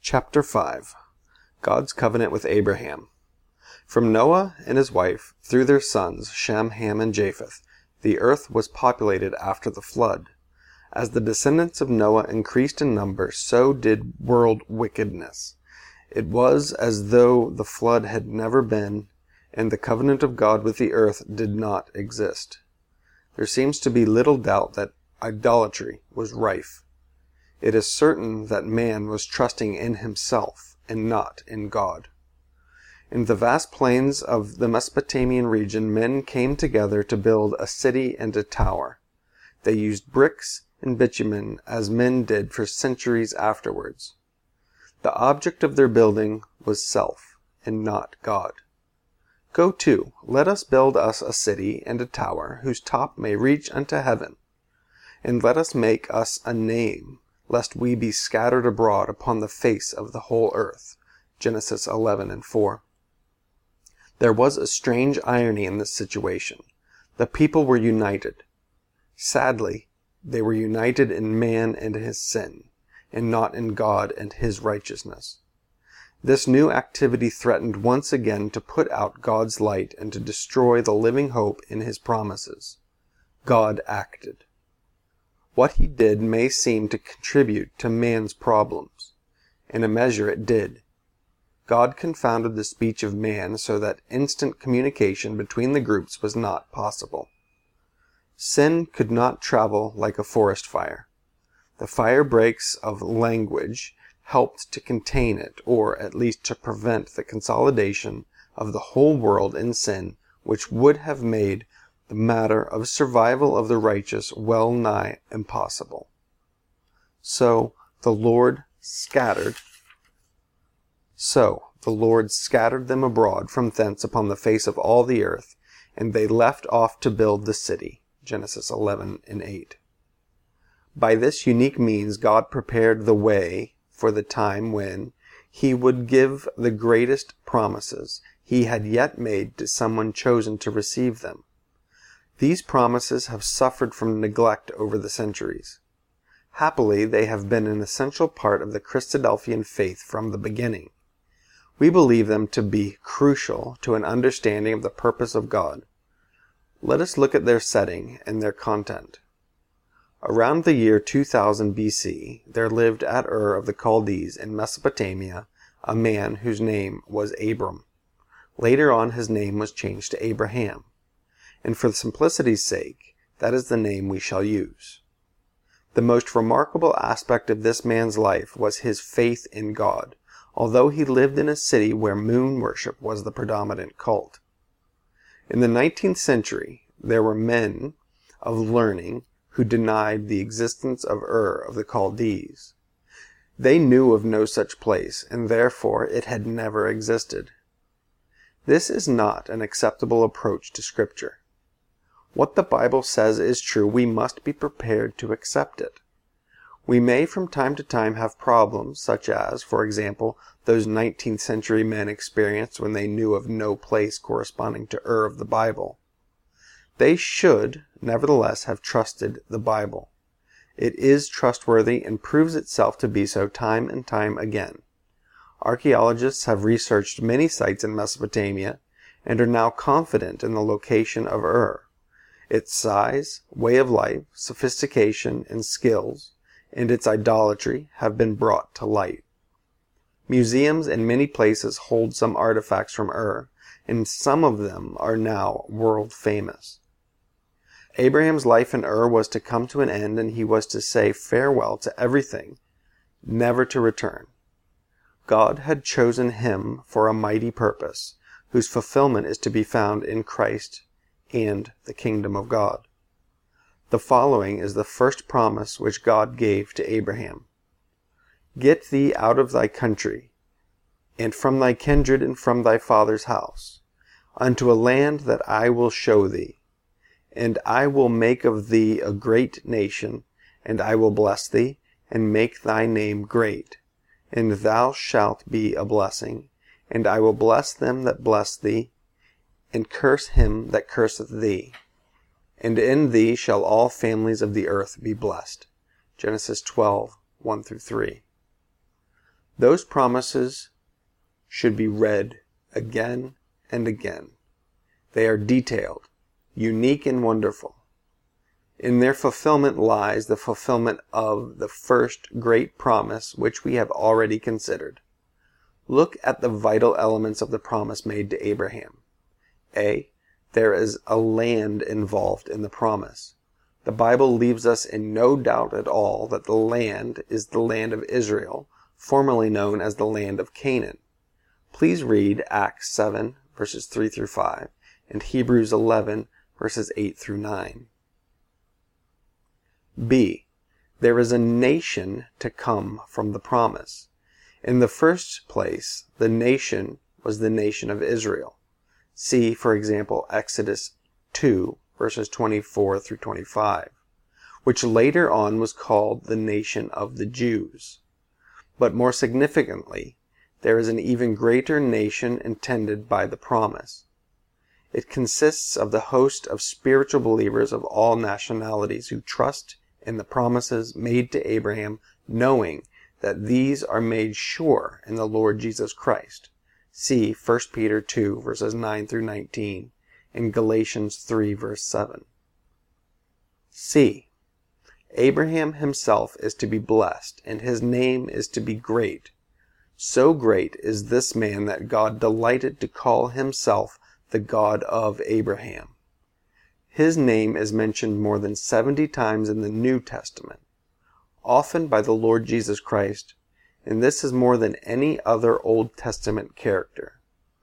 Chapter 5. God's Covenant with Abraham. From Noah and his wife, through their sons, Shem, Ham, and Japheth, the earth was populated after the flood. As the descendants of Noah increased in number, so did world wickedness. It was as though the flood had never been, and the covenant of God with the earth did not exist. There seems to be little doubt that idolatry was rife. It is certain that man was trusting in himself and not in God. In the vast plains of the Mesopotamian region, men came together to build a city and a tower. They used bricks and bitumen as men did for centuries afterwards. The object of their building was self and not God. Go to, let us build us a city and a tower whose top may reach unto heaven, and let us make us a name, lest we be scattered abroad upon the face of the whole earth. Genesis 11:4. There was a strange irony in this situation. The people were united. Sadly, they were united in man and his sin, and not in God and his righteousness. This new activity threatened once again to put out God's light and to destroy the living hope in his promises. God acted. What he did may seem to contribute to man's problems. In a measure it did. God confounded the speech of man so that instant communication between the groups was not possible. Sin could not travel like a forest fire. The fire breaks of language helped to contain it, or at least to prevent the consolidation of the whole world in sin, which would have made the matter of survival of the righteous well nigh impossible. So the Lord scattered them abroad from thence upon the face of all the earth, and they left off to build the city. Genesis 11:8. By this unique means God prepared the way for the time when he would give the greatest promises he had yet made to someone chosen to receive them. These promises have suffered from neglect over the centuries. Happily, they have been an essential part of the Christadelphian faith from the beginning. We believe them to be crucial to an understanding of the purpose of God. Let us look at their setting and their content. Around the year 2000 BC, there lived at Ur of the Chaldees in Mesopotamia a man whose name was Abram. Later on his name was changed to Abraham, and for simplicity's sake, that is the name we shall use. The most remarkable aspect of this man's life was his faith in God, although he lived in a city where moon worship was the predominant cult. In the 19th century, there were men of learning who denied the existence of Ur of the Chaldees. They knew of no such place, and therefore it had never existed. This is not an acceptable approach to Scripture. What the Bible says is true, we must be prepared to accept it. We may from time to time have problems, such as, for example, those 19th century men experienced when they knew of no place corresponding to Ur of the Bible. They should, nevertheless, have trusted the Bible. It is trustworthy and proves itself to be so time and time again. Archaeologists have researched many sites in Mesopotamia and are now confident in the location of Ur. Its size, way of life, sophistication, and skills, and its idolatry have been brought to light. Museums in many places hold some artifacts from Ur, and some of them are now world famous. Abraham's life in Ur was to come to an end, and he was to say farewell to everything, never to return. God had chosen him for a mighty purpose, whose fulfillment is to be found in Christ and the kingdom of God. The following is the first promise which God gave to Abraham. Get thee out of thy country, and from thy kindred and from thy father's house, unto a land that I will show thee. And I will make of thee a great nation, and I will bless thee, and make thy name great. And thou shalt be a blessing, and I will bless them that bless thee, and curse him that curseth thee. And in thee shall all families of the earth be blessed. Genesis 12:1-3. Those promises should be read again and again. They are detailed, unique, and wonderful. In their fulfillment lies the fulfillment of the first great promise which we have already considered. Look at the vital elements of the promise made to Abraham. A. There is a land involved in the promise. The Bible leaves us in no doubt at all that the land is the land of Israel, formerly known as the land of Canaan. Please read Acts 7, verses 3 through 5, and Hebrews 11, verses 8 through 9. B. There is a nation to come from the promise. In the first place, the nation was the nation of Israel. See, for example, Exodus 2, verses 24 through 25, which later on was called the nation of the Jews. But more significantly, there is an even greater nation intended by the promise. It consists of the host of spiritual believers of all nationalities who trust in the promises made to Abraham, knowing that these are made sure in the Lord Jesus Christ. See 1 Peter 2, verses 9 through 19, and Galatians 3, verse 7. C. Abraham himself is to be blessed, and his name is to be great. So great is this man that God delighted to call himself the God of Abraham. His name is mentioned more than 70 times in the New Testament, often by the Lord Jesus Christ, and this is more than any other Old Testament character.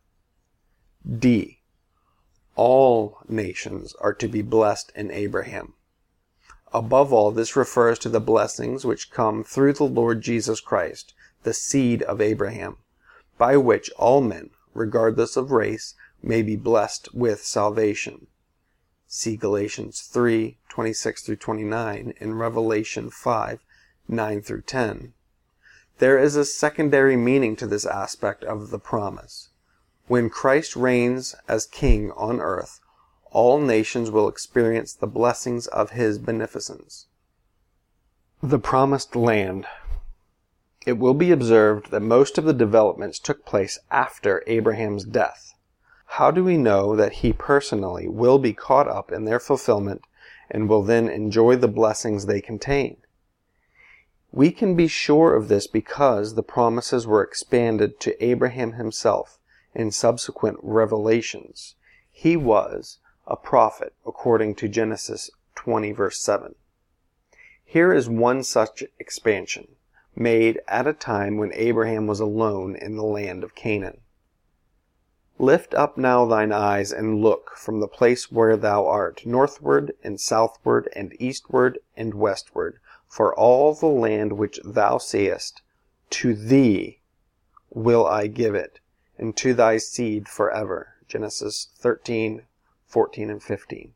D. All nations are to be blessed in Abraham. Above all, this refers to the blessings which come through the Lord Jesus Christ, the seed of Abraham, by which all men, regardless of race, may be blessed with salvation. See Galatians 3, 26 through 29, and Revelation 5, 9 through 10. There is a secondary meaning to this aspect of the promise. When Christ reigns as King on earth, all nations will experience the blessings of his beneficence. The Promised Land. It will be observed that most of the developments took place after Abraham's death. How do we know that he personally will be caught up in their fulfillment and will then enjoy the blessings they contain? We can be sure of this because the promises were expanded to Abraham himself in subsequent revelations. He was a prophet according to Genesis 20, verse 7. Here is one such expansion, made at a time when Abraham was alone in the land of Canaan. Lift up now thine eyes and look from the place where thou art, northward and southward and eastward and westward, for all the land which thou seest, to thee will I give it, and to thy seed forever. Genesis 13, 14, and 15.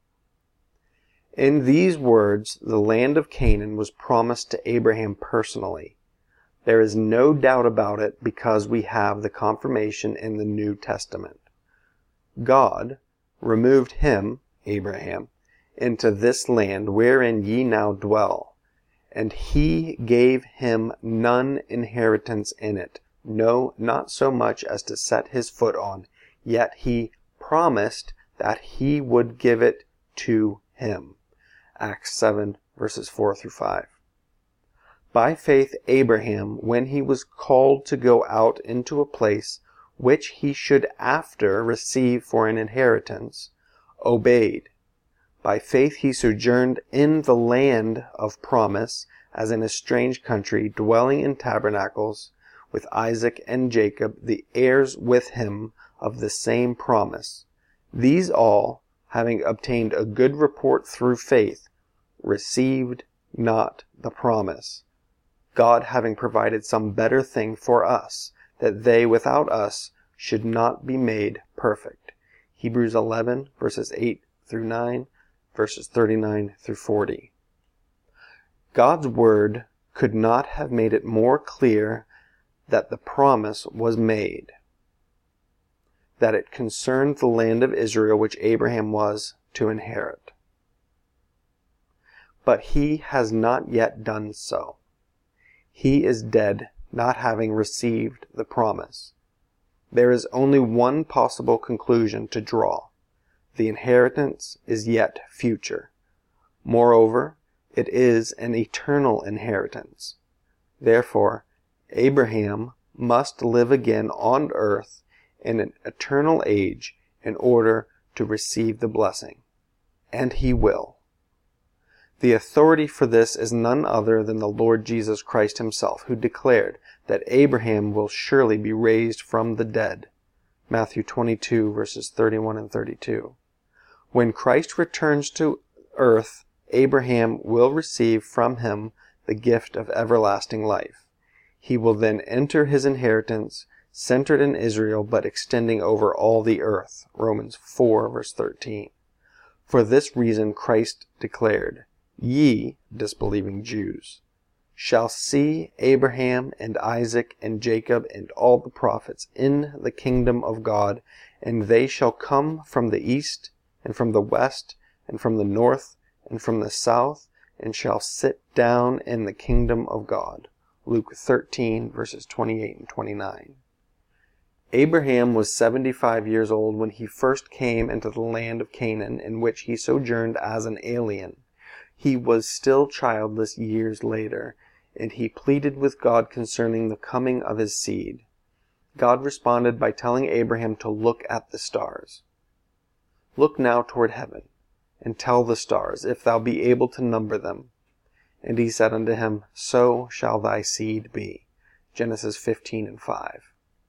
In these words, the land of Canaan was promised to Abraham personally. There is no doubt about it because we have the confirmation in the New Testament. God removed him, Abraham, into this land wherein ye now dwell, and he gave him none inheritance in it, no, not so much as to set his foot on, yet he promised that he would give it to him. Acts 7, verses 4 through 5. By faith Abraham, when he was called to go out into a place which he should after receive for an inheritance, obeyed. By faith he sojourned in the land of promise, as in a strange country, dwelling in tabernacles, with Isaac and Jacob, the heirs with him of the same promise. These all, having obtained a good report through faith, received not the promise, God having provided some better thing for us, that they without us should not be made perfect. Hebrews 11, verses 8 through 9, verses 39 through 40. God's word could not have made it more clear that the promise was made, that it concerned the land of Israel which Abraham was to inherit. But he has not yet done so. He is dead not having received the promise. There is only one possible conclusion to draw. The inheritance is yet future. Moreover, it is an eternal inheritance. Therefore, Abraham must live again on earth in an eternal age in order to receive the blessing. And he will. The authority for this is none other than the Lord Jesus Christ himself, who declared that Abraham will surely be raised from the dead. Matthew 22, verses 31 and 32. When Christ returns to earth, Abraham will receive from him the gift of everlasting life. He will then enter his inheritance, centered in Israel but extending over all the earth. Romans 4, verse 13. For this reason Christ declared, "Ye, disbelieving Jews, shall see Abraham and Isaac and Jacob and all the prophets in the kingdom of God, and they shall come from the east and from the west and from the north and from the south, and shall sit down in the kingdom of God." Luke 13, verses 28 and 29. Abraham was 75 years old when he first came into the land of Canaan, in which he sojourned as an alien. He was still childless years later, and he pleaded with God concerning the coming of his seed. God responded by telling Abraham to look at the stars. "Look now toward heaven, and tell the stars, if thou be able to number them." And he said unto him, "So shall thy seed be." Genesis 15 and 5.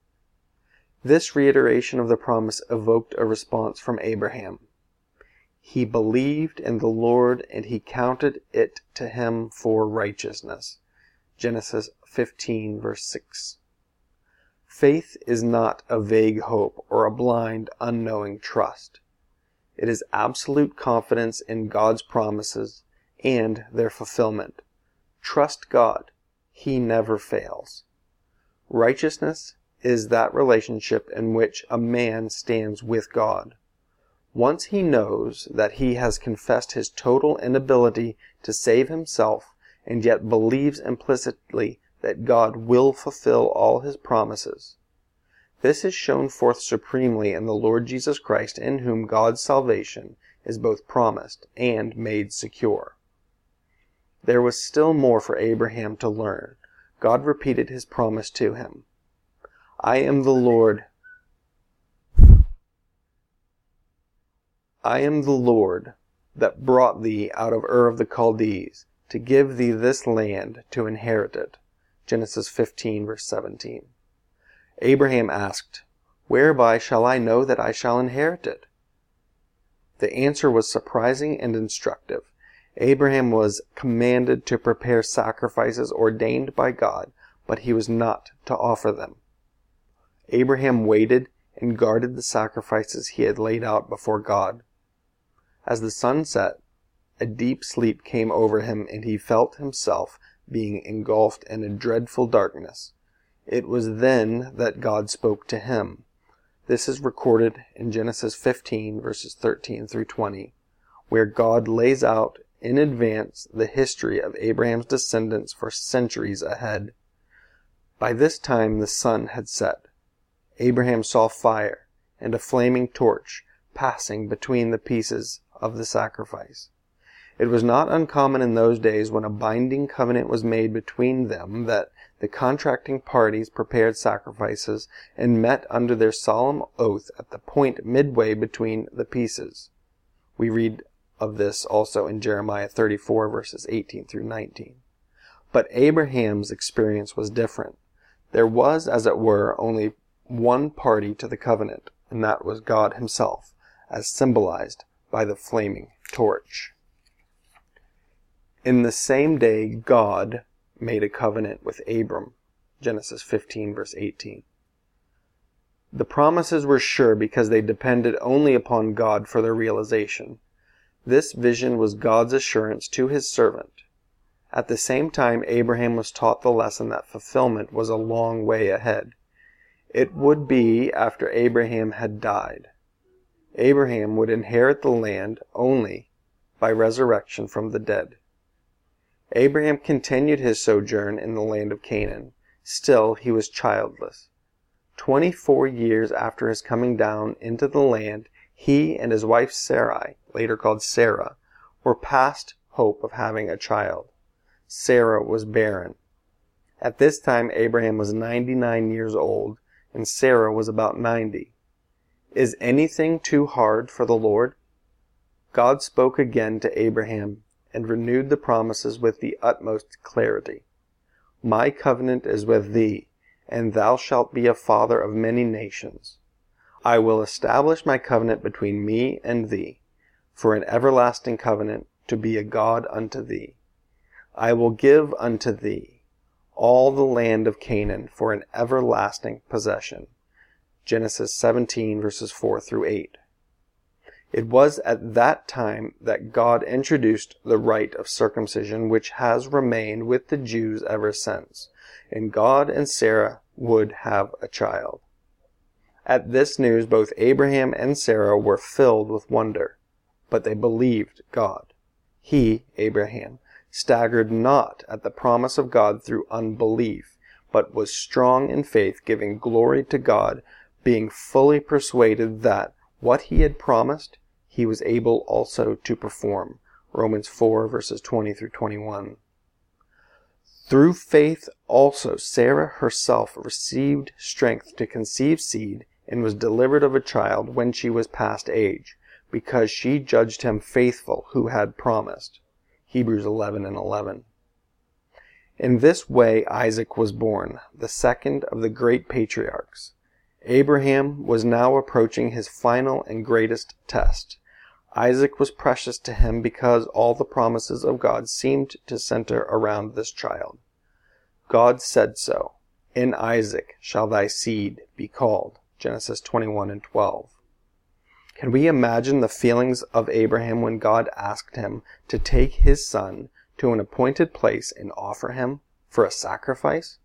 This reiteration of the promise evoked a response from Abraham. He believed in the Lord, and he counted it to him for righteousness. Genesis 15, verse 6. Faith is not a vague hope or a blind, unknowing trust. It is absolute confidence in God's promises and their fulfillment. Trust God. He never fails. Righteousness is that relationship in which a man stands with God. Once he knows that he has confessed his total inability to save himself, and yet believes implicitly that God will fulfill all his promises. This is shown forth supremely in the Lord Jesus Christ, in whom God's salvation is both promised and made secure. There was still more for Abraham to learn. God repeated his promise to him. I am the Lord that brought thee out of Ur of the Chaldees, to give thee this land to inherit it. Genesis 15, verse 17. Abraham asked, "Whereby shall I know that I shall inherit it?" The answer was surprising and instructive. Abraham was commanded to prepare sacrifices ordained by God, but he was not to offer them. Abraham waited and guarded the sacrifices he had laid out before God. As the sun set, a deep sleep came over him, and he felt himself being engulfed in a dreadful darkness. It was then that God spoke to him. This is recorded in Genesis 15, verses 13 through 20, where God lays out in advance the history of Abraham's descendants for centuries ahead. By this time the sun had set. Abraham saw fire and a flaming torch passing between the pieces of the sacrifice. It was not uncommon in those days, when a binding covenant was made between them, that the contracting parties prepared sacrifices and met under their solemn oath at the point midway between the pieces. We read of this also in Jeremiah 34, verses 18 through 19. But Abraham's experience was different. There was, as it were, only one party to the covenant, and that was God himself, as symbolized by the flaming torch. In the same day, God made a covenant with Abram. Genesis 15, verse 18. The promises were sure because they depended only upon God for their realization. This vision was God's assurance to his servant. At the same time, Abraham was taught the lesson that fulfillment was a long way ahead. It would be after Abraham had died. Abraham would inherit the land only by resurrection from the dead. Abraham continued his sojourn in the land of Canaan, Still he was childless. 24 years after his coming down into the land, he and his wife Sarai, later called Sarah, were past hope of having a child. Sarah was barren. At this time Abraham was 99 years old, and Sarah was about 90. Is anything too hard for the Lord? God spoke again to Abraham and renewed the promises with the utmost clarity. My covenant is with thee, and thou shalt be a father of many nations. I will establish my covenant between me and thee, for an everlasting covenant, to be a God unto thee. I will give unto thee all the land of Canaan for an everlasting possession. Genesis 17 verses 4 through 8. It was at that time that God introduced the rite of circumcision, which has remained with the Jews ever since, and God and Sarah would have a child. At this news, both Abraham and Sarah were filled with wonder, but they believed God. He, Abraham, staggered not at the promise of God through unbelief, but was strong in faith, giving glory to God, being fully persuaded that what he had promised, he was able also to perform. Romans 4 verses 20 through 21. Through faith also Sarah herself received strength to conceive seed and was delivered of a child when she was past age, because she judged him faithful who had promised. Hebrews 11:11. In this way Isaac was born, the second of the great patriarchs. Abraham was now approaching his final and greatest test. Isaac was precious to him because all the promises of God seemed to center around this child. God said so. In Isaac shall thy seed be called. Genesis 21:12. Can we imagine the feelings of Abraham when God asked him to take his son to an appointed place and offer him for a sacrifice?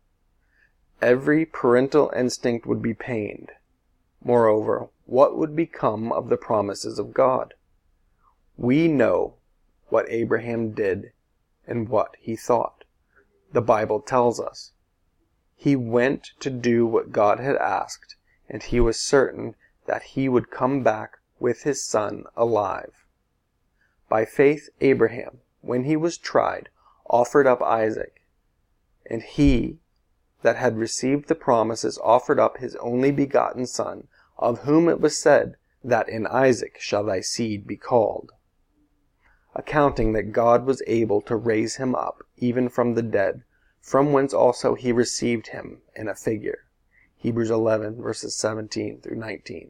Every parental instinct would be pained. Moreover, what would become of the promises of God? We know what Abraham did and what he thought. The Bible tells us. He went to do what God had asked, and he was certain that he would come back with his son alive. By faith, Abraham, when he was tried, offered up Isaac, and he that had received the promises offered up his only begotten son, of whom it was said that in Isaac shall thy seed be called, accounting that God was able to raise him up even from the dead, from whence also he received him in a figure. Hebrews 11 verses 17 through 19.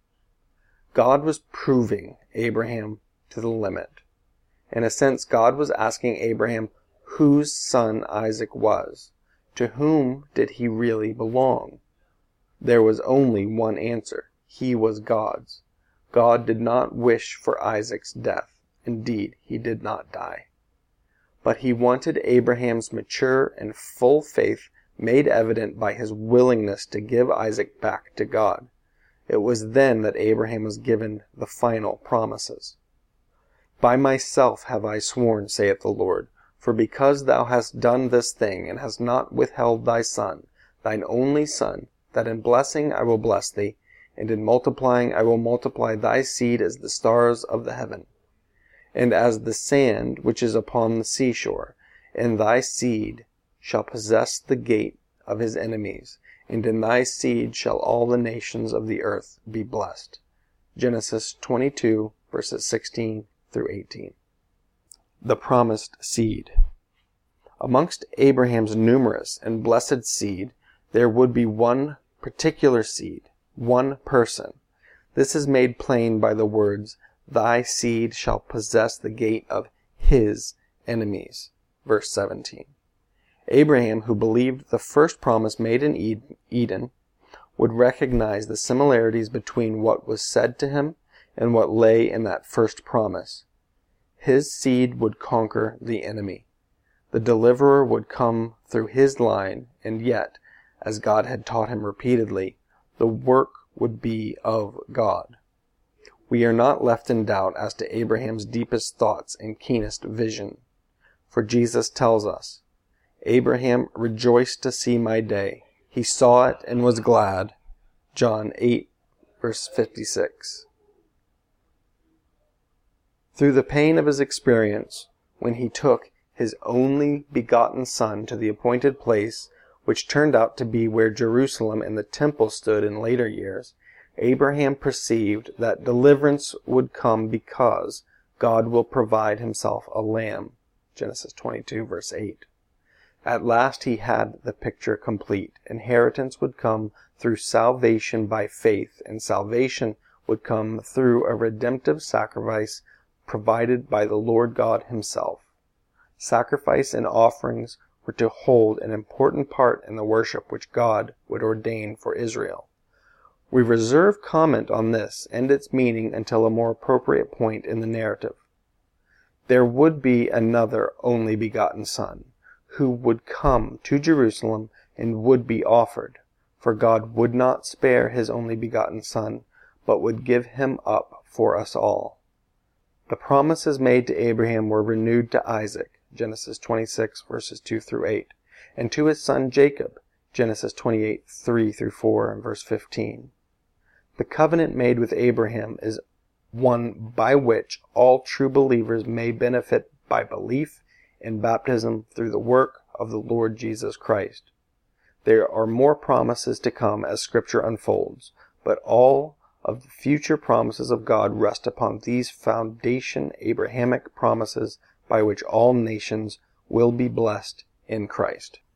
God was proving Abraham to the limit. In a sense, God was asking Abraham whose son Isaac was. To whom did he really belong? There was only one answer. He was God's. God did not wish for Isaac's death. Indeed, he did not die. But he wanted Abraham's mature and full faith made evident by his willingness to give Isaac back to God. It was then that Abraham was given the final promises. By myself have I sworn, saith the Lord, for because thou hast done this thing, and hast not withheld thy son, thine only son, that in blessing I will bless thee, and in multiplying I will multiply thy seed as the stars of the heaven, and as the sand which is upon the seashore, and thy seed shall possess the gate of his enemies, and in thy seed shall all the nations of the earth be blessed. Genesis 22, verses 16 through 18. The promised seed. Amongst Abraham's numerous and blessed seed, there would be one particular seed, one person. This is made plain by the words, thy seed shall possess the gate of his enemies. Verse 17. Abraham, who believed the first promise made in Eden, would recognize the similarities between what was said to him and what lay in that first promise. His seed would conquer the enemy. The deliverer would come through his line, and yet, as God had taught him repeatedly, the work would be of God. We are not left in doubt as to Abraham's deepest thoughts and keenest vision, for Jesus tells us, Abraham rejoiced to see my day. He saw it and was glad. John 8, verse 56. Through the pain of his experience, when he took his only begotten son to the appointed place, which turned out to be where Jerusalem and the temple stood in later years, Abraham perceived that deliverance would come because God will provide himself a lamb. Genesis 22, verse 8. At last he had the picture complete. Inheritance would come through salvation by faith, and salvation would come through a redemptive sacrifice provided by the Lord God himself. Sacrifice and offerings were to hold an important part in the worship which God would ordain for Israel. We reserve comment on this and its meaning until a more appropriate point in the narrative. There would be another only begotten son, who would come to Jerusalem and would be offered, for God would not spare his only begotten son, but would give him up for us all. The promises made to Abraham were renewed to Isaac, Genesis 26, verses 2 through 8, and to his son Jacob, Genesis 28, 3 through 4, and verse 15. The covenant made with Abraham is one by which all true believers may benefit by belief in baptism through the work of the Lord Jesus Christ. There are more promises to come as Scripture unfolds, but all of the future promises of God rest upon these foundation Abrahamic promises by which all nations will be blessed in Christ.